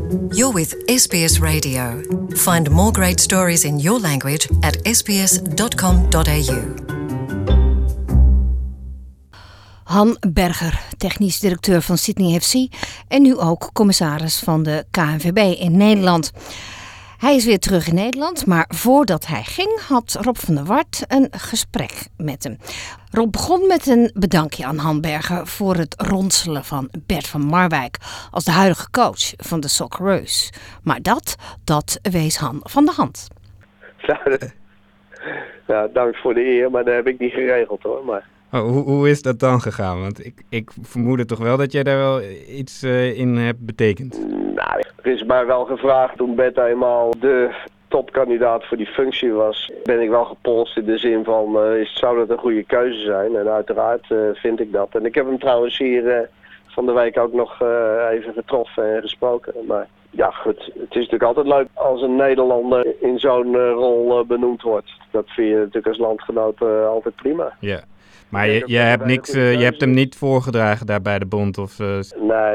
You're with SBS Radio. Find more great stories in your language at sbs.com.au. Han Berger, technisch directeur van Sydney FC en nu ook commissaris van de KNVB in Nederland. Hij is weer terug in Nederland, maar voordat hij ging had Rob van der Wart een gesprek met hem. Rob begon met een bedankje aan Han Berger voor het ronselen van Bert van Marwijk als de huidige coach van de Socceroos. Maar dat wees Han van de hand. Ja, dank voor de eer, maar dat heb ik niet geregeld hoor. Maar... Hoe is dat dan gegaan? Want ik vermoedde toch wel dat jij daar wel iets in hebt betekend. Nou, er is mij wel gevraagd toen Bert eenmaal de topkandidaat voor die functie was. Ben ik wel gepolst in de zin van, zou dat een goede keuze zijn? En uiteraard vind ik dat. En ik heb hem trouwens hier van de week ook nog even getroffen en gesproken. Maar ja goed, het is natuurlijk altijd leuk als een Nederlander in zo'n rol benoemd wordt. Dat vind je natuurlijk als landgenoot altijd prima. Ja. Maar je hebt hem niet voorgedragen daar bij de bond? Of, Nee.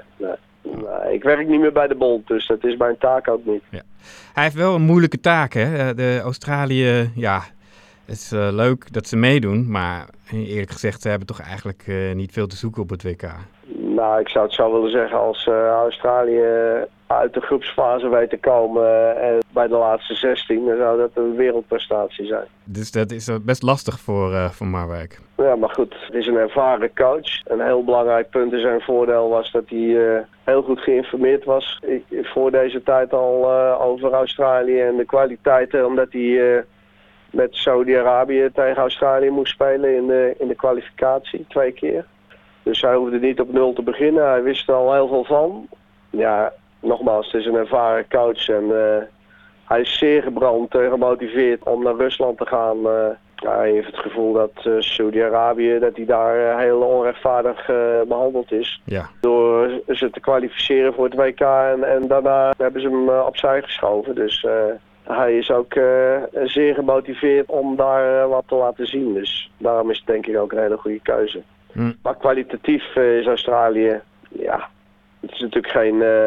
Ik werk niet meer bij de bond, dus dat is mijn taak ook niet. Ja. Hij heeft wel een moeilijke taak, hè? De Australië, ja, het is leuk dat ze meedoen, maar eerlijk gezegd, ze hebben toch eigenlijk niet veel te zoeken op het WK. Nou, ik zou het zo willen zeggen, als Australië uit de groepsfase weet te komen en bij de laatste 16, dan zou dat een wereldprestatie zijn. Dus dat is best lastig voor Marwijk. Ja, maar goed, het is een ervaren coach. Een heel belangrijk punt in zijn voordeel was dat hij heel goed geïnformeerd was voor deze tijd al over Australië en de kwaliteiten, omdat hij met Saudi-Arabië tegen Australië moest spelen in de kwalificatie 2 keer. Dus hij hoefde niet op 0 te beginnen. Hij wist er al heel veel van. Ja, nogmaals, het is een ervaren coach en hij is zeer gebrand en gemotiveerd om naar Rusland te gaan. Hij heeft het gevoel dat Saudi-Arabië dat hij daar heel onrechtvaardig behandeld is. Ja. Door ze te kwalificeren voor het WK en daarna hebben ze hem opzij geschoven. Dus hij is ook zeer gemotiveerd om daar wat te laten zien. Dus daarom is het denk ik ook een hele goede keuze. Maar kwalitatief is Australië, ja, het is natuurlijk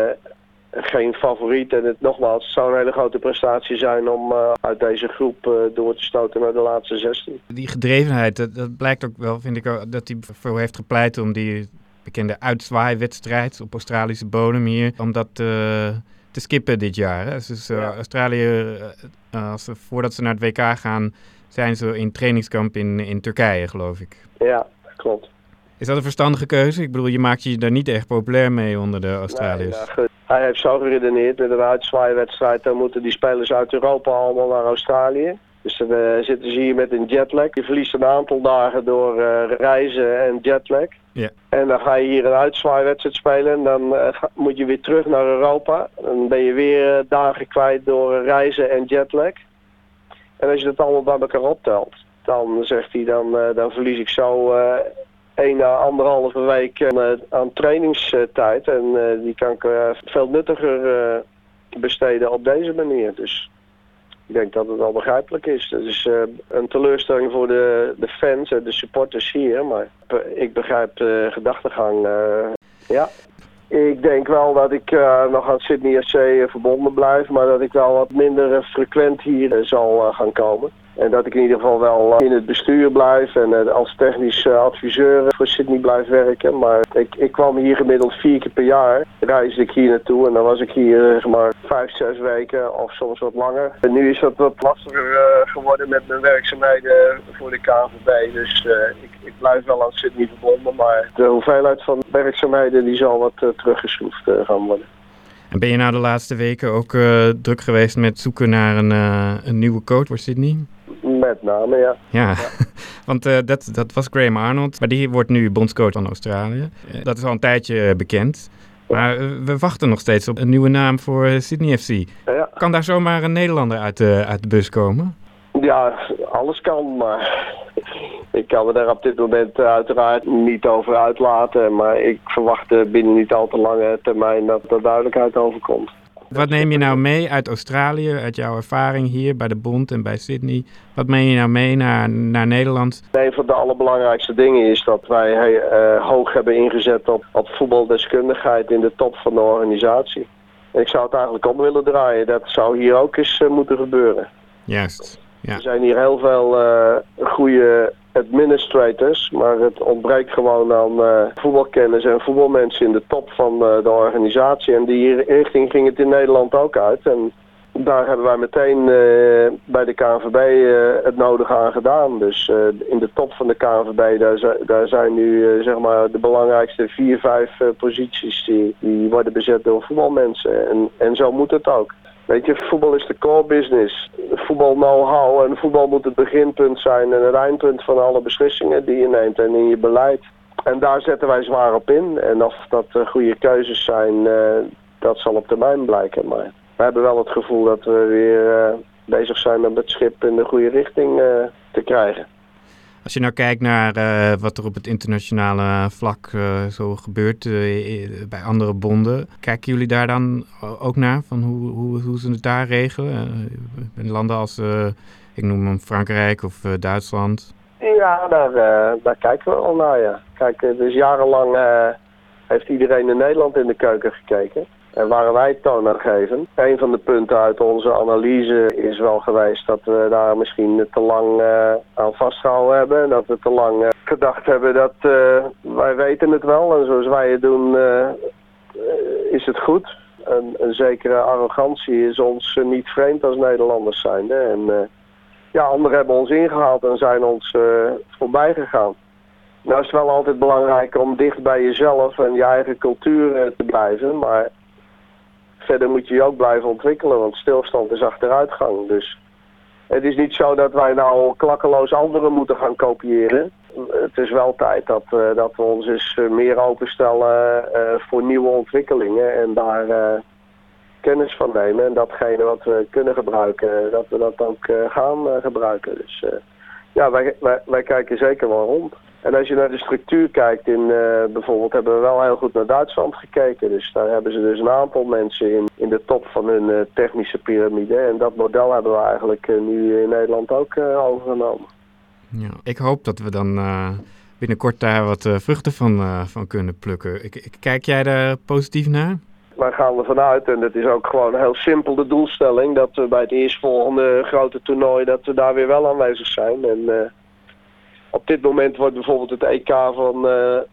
geen favoriet. En het zou een hele grote prestatie zijn om uit deze groep door te stoten naar de laatste 16. Die gedrevenheid, dat blijkt ook wel, vind ik ook, dat hij ervoor heeft gepleit om die bekende uitzwaaiwedstrijd op Australische bodem hier, om dat te skippen dit jaar. Hè? Dus Australië, voordat ze naar het WK gaan, zijn ze in trainingskamp in Turkije, geloof ik. Ja, klopt. Is dat een verstandige keuze? Ik bedoel, je maakt je daar niet echt populair mee onder de Australiërs. Nee, nou, hij heeft zo geredeneerd met een uitzwaaiwedstrijd. Dan moeten die spelers uit Europa allemaal naar Australië. Dus dan zitten ze hier met een jetlag. Je verliest een aantal dagen door reizen en jetlag. Ja. En dan ga je hier een uitzwaaiwedstrijd spelen. En dan moet je weer terug naar Europa. Dan ben je weer dagen kwijt door reizen en jetlag. En als je dat allemaal bij elkaar optelt, dan zegt hij, dan verlies ik zo 1 à 1,5 week aan trainingstijd. En die kan ik veel nuttiger besteden op deze manier. Dus ik denk dat het wel begrijpelijk is. Het is een teleurstelling voor de fans en de supporters hier. Maar ik begrijp de gedachtegang. Ja. Ik denk wel dat ik nog aan Sydney FC verbonden blijf. Maar dat ik wel wat minder frequent hier zal gaan komen. En dat ik in ieder geval wel in het bestuur blijf en als technisch adviseur voor Sydney blijf werken. Maar ik kwam hier gemiddeld 4 keer per jaar. Reisde ik hier naartoe en dan was ik hier zeg maar 5, 6 weken of soms wat langer. En nu is dat wat lastiger geworden met mijn werkzaamheden voor de KNVB. Dus ik blijf wel aan Sydney verbonden, maar de hoeveelheid van werkzaamheden die zal wat teruggeschroefd gaan worden. En ben je nou de laatste weken ook druk geweest met zoeken naar een nieuwe coach voor Sydney? Met name, ja. Ja, want dat was Graham Arnold, maar die wordt nu bondscoach van Australië. Dat is al een tijdje bekend. Maar we wachten nog steeds op een nieuwe naam voor Sydney FC. Ja. Kan daar zomaar een Nederlander uit de bus komen? Ja, alles kan, maar ik kan me daar op dit moment uiteraard niet over uitlaten. Maar ik verwacht binnen niet al te lange termijn dat er duidelijkheid over komt. Wat neem je nou mee uit Australië, uit jouw ervaring hier bij de Bond en bij Sydney? Wat neem je nou mee naar Nederland? Een van de allerbelangrijkste dingen is dat wij hoog hebben ingezet op voetbaldeskundigheid in de top van de organisatie. Ik zou het eigenlijk om willen draaien. Dat zou hier ook eens moeten gebeuren. Juist, ja. Er zijn hier heel veel goede administrators, maar het ontbreekt gewoon aan voetbalkennis en voetbalmensen in de top van de organisatie. En die richting ging het in Nederland ook uit. En daar hebben wij meteen bij de KNVB het nodige aan gedaan. Dus in de top van de KNVB, daar zijn nu zeg maar de belangrijkste 4-5 posities die worden bezet door voetbalmensen. En zo moet het ook. Weet je, voetbal is de core business. Voetbal know-how en voetbal moet het beginpunt zijn en het eindpunt van alle beslissingen die je neemt en in je beleid. En daar zetten wij zwaar op in. En of dat goede keuzes zijn, dat zal op termijn blijken. Maar we hebben wel het gevoel dat we weer bezig zijn om het schip in de goede richting te krijgen. Als je nou kijkt naar wat er op het internationale vlak zo gebeurt bij andere bonden, kijken jullie daar dan ook naar? Van hoe ze het daar regelen? In landen als, ik noem hem Frankrijk of Duitsland? Ja, daar kijken we al naar, ja. Kijk, dus jarenlang heeft iedereen in Nederland in de keuken gekeken. En waren wij toonaangevend. Een van de punten uit onze analyse is wel geweest dat we daar misschien te lang aan vastgehouden hebben. En dat we te lang gedacht hebben dat wij weten het wel. En zoals wij het doen is het goed. Een zekere arrogantie is ons niet vreemd als Nederlanders zijnde. En anderen hebben ons ingehaald en zijn ons voorbij gegaan. Nou is het wel altijd belangrijk om dicht bij jezelf en je eigen cultuur te blijven. Maar verder moet je je ook blijven ontwikkelen, want stilstand is achteruitgang. Dus het is niet zo dat wij nou klakkeloos anderen moeten gaan kopiëren. Het is wel tijd dat we ons eens meer openstellen voor nieuwe ontwikkelingen en daar kennis van nemen. En datgene wat we kunnen gebruiken, dat we dat ook gaan gebruiken. Dus wij kijken zeker wel rond. En als je naar de structuur kijkt, bijvoorbeeld hebben we wel heel goed naar Duitsland gekeken. Dus daar hebben ze dus een aantal mensen in de top van hun technische piramide. En dat model hebben we eigenlijk nu in Nederland ook overgenomen. Ja, ik hoop dat we dan binnenkort daar wat vruchten van kunnen plukken. Kijk jij daar positief naar? Wij gaan ervan uit, en dat is ook gewoon heel simpel de doelstelling, dat we bij het eerstvolgende grote toernooi, dat we daar weer wel aanwezig zijn. En op dit moment wordt bijvoorbeeld het EK van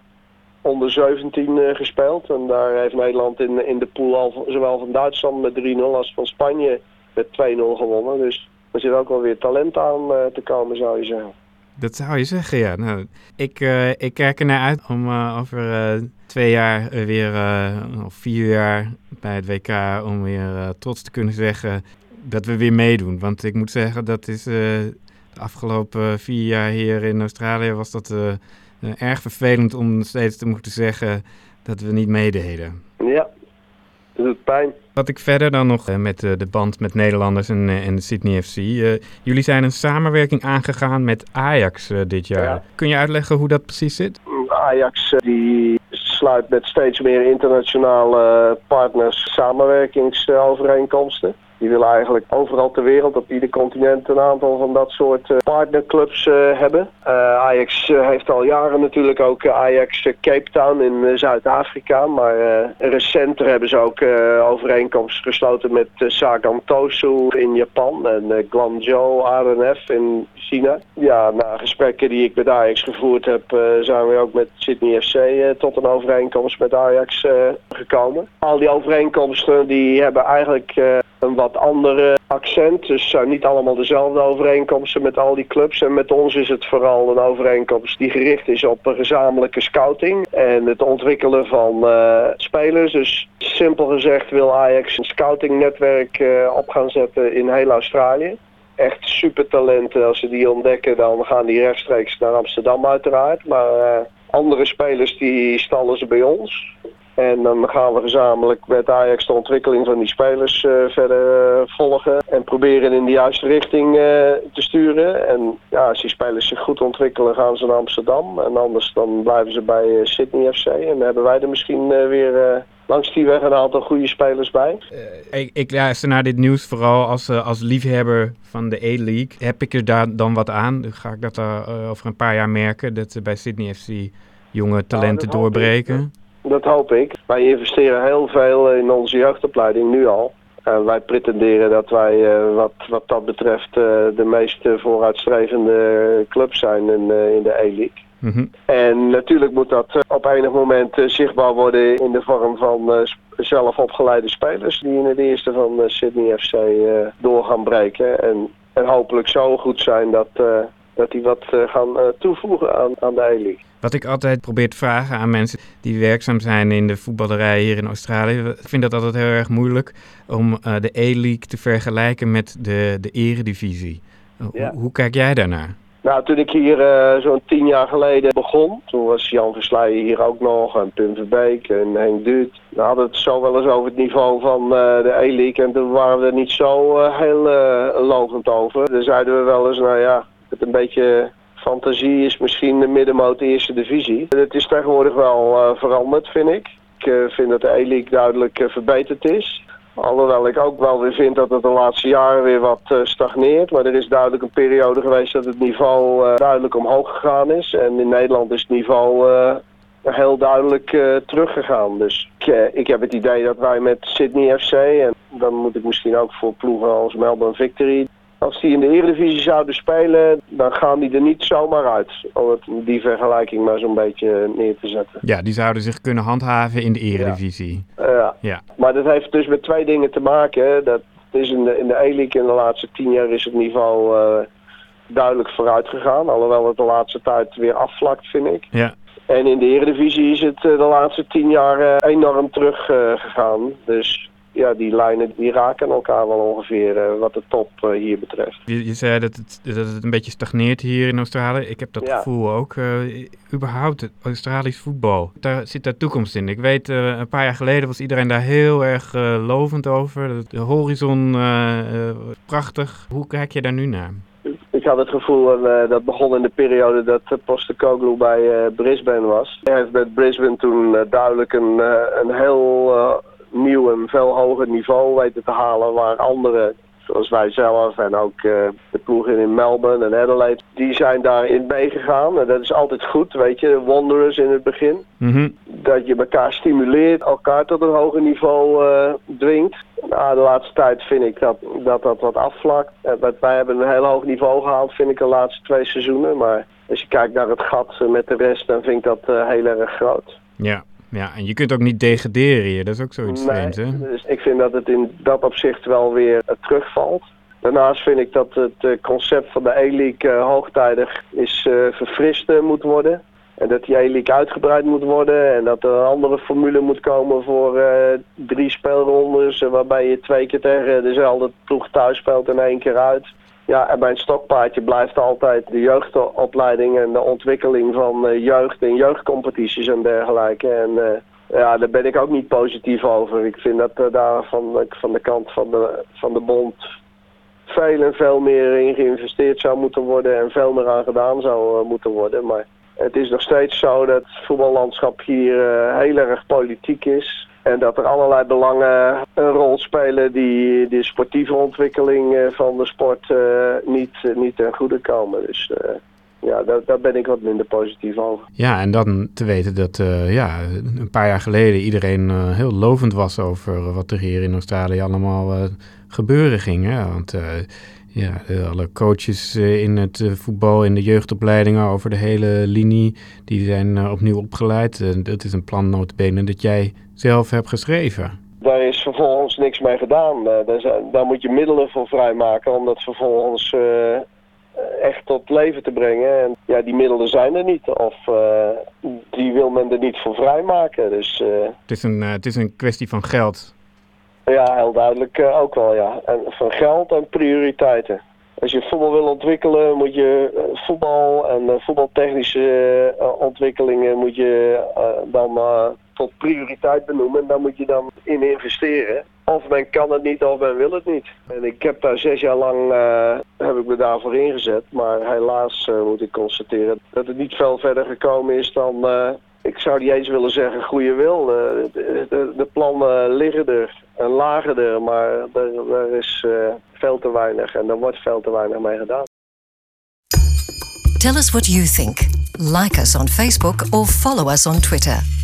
onder 17 gespeeld. En daar heeft Nederland in de pool al zowel van Duitsland met 3-0 als van Spanje met 2-0 gewonnen. Dus er zit ook wel weer talent aan te komen, zou je zeggen. Dat zou je zeggen, ja. Nou, ik kijk er naar uit om over 2 jaar weer, of 4 jaar bij het WK, om weer trots te kunnen zeggen dat we weer meedoen. Want ik moet zeggen, dat is de afgelopen 4 jaar hier in Australië was dat erg vervelend om steeds te moeten zeggen dat we niet meededen. Ja, dat doet pijn. Wat ik verder dan nog met de band met Nederlanders en de Sydney FC. Jullie zijn een samenwerking aangegaan met Ajax dit jaar. Ja. Kun je uitleggen hoe dat precies zit? Ajax die sluit met steeds meer internationale partners samenwerkingsovereenkomsten. Die willen eigenlijk overal ter wereld, op ieder continent, een aantal van dat soort partnerclubs hebben. Ajax heeft al jaren natuurlijk ook Ajax Cape Town in Zuid-Afrika. Maar recenter hebben ze ook overeenkomsten gesloten met Sagan Tosu in Japan en Guangzhou RNF in China. Ja, na gesprekken die ik met Ajax gevoerd heb, zijn we ook met Sydney FC tot een overeenkomst met Ajax gekomen. Al die overeenkomsten die hebben eigenlijk een wat andere accent. Dus het zijn niet allemaal dezelfde overeenkomsten met al die clubs. En met ons is het vooral een overeenkomst die gericht is op een gezamenlijke scouting. En het ontwikkelen van spelers. Dus simpel gezegd wil Ajax een scoutingnetwerk op gaan zetten in heel Australië. Echt supertalenten. Als ze die ontdekken, dan gaan die rechtstreeks naar Amsterdam uiteraard. Maar andere spelers die stallen ze bij ons. En dan gaan we gezamenlijk met Ajax de ontwikkeling van die spelers verder volgen. En proberen in de juiste richting te sturen. En ja, als die spelers zich goed ontwikkelen, gaan ze naar Amsterdam. En anders dan blijven ze bij Sydney FC. En dan hebben wij er misschien weer langs die weg een aantal goede spelers bij. Ik luister naar dit nieuws vooral als liefhebber van de A-League. Heb ik er daar dan wat aan? Ga ik dat over een paar jaar merken? Dat ze bij Sydney FC jonge talenten doorbreken? Dat hoop ik. Wij investeren heel veel in onze jeugdopleiding nu al. Wij pretenderen dat wij wat dat betreft de meest vooruitstrevende club zijn in de E-League. Mm-hmm. En natuurlijk moet dat op enig moment zichtbaar worden in de vorm van zelf opgeleide spelers die in het eerste van Sydney FC door gaan breken. En hopelijk zo goed zijn dat die wat gaan toevoegen aan de E-League. Wat ik altijd probeer te vragen aan mensen die werkzaam zijn in de voetballerij hier in Australië. Ik vind dat altijd heel erg moeilijk om de E-League te vergelijken met de eredivisie. Ja. Hoe kijk jij daarnaar? Nou, toen ik hier zo'n 10 jaar geleden begon, toen was Jan Versleijen hier ook nog, en Pim Verbeek en Henk Duut. We hadden het zo wel eens over het niveau van de E-League en toen waren we er niet zo heel lovend over. Dan zeiden we wel eens, nou ja, het een beetje fantasie is misschien de middenmoot eerste divisie. Het is tegenwoordig wel veranderd, vind ik. Ik vind dat de E-League duidelijk verbeterd is. Alhoewel ik ook wel weer vind dat het de laatste jaren weer wat stagneert. Maar er is duidelijk een periode geweest dat het niveau duidelijk omhoog gegaan is. En in Nederland is het niveau heel duidelijk teruggegaan. Dus ik heb het idee dat wij met Sydney FC, en dan moet ik misschien ook voor ploegen als Melbourne Victory, als die in de Eredivisie zouden spelen, dan gaan die er niet zomaar uit. Om die vergelijking maar zo'n beetje neer te zetten. Ja, die zouden zich kunnen handhaven in de Eredivisie. Ja. Maar dat heeft dus met 2 dingen te maken. Dat is in de E-League in de laatste 10 jaar is het niveau duidelijk vooruit gegaan. Alhoewel het de laatste tijd weer afvlakt, vind ik. Ja. En in de Eredivisie is het de laatste 10 jaar enorm teruggegaan. Dus ja, die lijnen die raken elkaar wel ongeveer wat de top hier betreft. Je zei dat het een beetje stagneert hier in Australië. Ik heb dat gevoel ook. Überhaupt het Australisch voetbal. Daar zit daar toekomst in. Ik weet, een paar jaar geleden was iedereen daar heel erg lovend over. De horizon, prachtig. Hoe kijk je daar nu naar? Ik had het gevoel, dat begon in de periode dat Postecoglou bij Brisbane was. Hij heeft met Brisbane toen duidelijk een heel nieuw en veel hoger niveau weten te halen, waar anderen, zoals wij zelf en ook de ploegen in Melbourne en Adelaide, die zijn daarin meegegaan. En dat is altijd goed, weet je, Wanderers in het begin. Mm-hmm. Dat je elkaar stimuleert, elkaar tot een hoger niveau dwingt. Nou, de laatste tijd vind ik dat wat afvlakt. Wij hebben een heel hoog niveau gehaald, vind ik, de laatste 2 seizoenen. Maar als je kijkt naar het gat met de rest, dan vind ik dat heel erg groot. Ja, en je kunt ook niet degraderen hier. Dat is ook zoiets vreemds, hè? Dus ik vind dat het in dat opzicht wel weer terugvalt. Daarnaast vind ik dat het concept van de E-League hoogtijdig is verfrist moet worden. En dat die E-League uitgebreid moet worden. En dat er een andere formule moet komen voor 3 speelrondes. Waarbij je 2 keer tegen dezelfde ploeg thuis speelt en 1 keer uit. Ja, en mijn stokpaardje blijft altijd de jeugdopleiding en de ontwikkeling van jeugd en jeugdcompetities en dergelijke. En ja, daar ben ik ook niet positief over. Ik vind dat daar van de kant van de bond veel meer in geïnvesteerd zou moeten worden en veel meer aan gedaan zou moeten worden. Maar het is nog steeds zo dat het voetballandschap hier heel erg politiek is. En dat er allerlei belangen een rol spelen die de sportieve ontwikkeling van de sport niet ten goede komen. Dus ja, daar ben ik wat minder positief over. Ja, en dan te weten dat een paar jaar geleden iedereen heel lovend was over wat er hier in Australië allemaal gebeuren ging. Hè? Want alle coaches in het voetbal, in de jeugdopleidingen over de hele linie, die zijn opnieuw opgeleid. En dat is een plan nota bene dat jij zelf hebt geschreven. Daar is vervolgens niks mee gedaan. Daar moet je middelen voor vrijmaken om dat vervolgens echt tot leven te brengen. En ja, die middelen zijn er niet. Of die wil men er niet voor vrijmaken. Dus, het is een kwestie van geld. Ja, heel duidelijk ook wel, ja. En van geld en prioriteiten. Als je voetbal wil ontwikkelen, moet je voetbal en voetbaltechnische ontwikkelingen moet je dan tot prioriteit benoemen. En daar moet je dan in investeren. Of men kan het niet of men wil het niet. En ik heb daar 6 jaar lang heb ik me daarvoor ingezet. Maar helaas moet ik constateren dat het niet veel verder gekomen is dan, ik zou niet eens willen zeggen goede wil. De plannen liggen er en lagen er, maar er is veel te weinig en er wordt veel te weinig mee gedaan. Tell us what you think. Like us on Facebook or follow us on Twitter.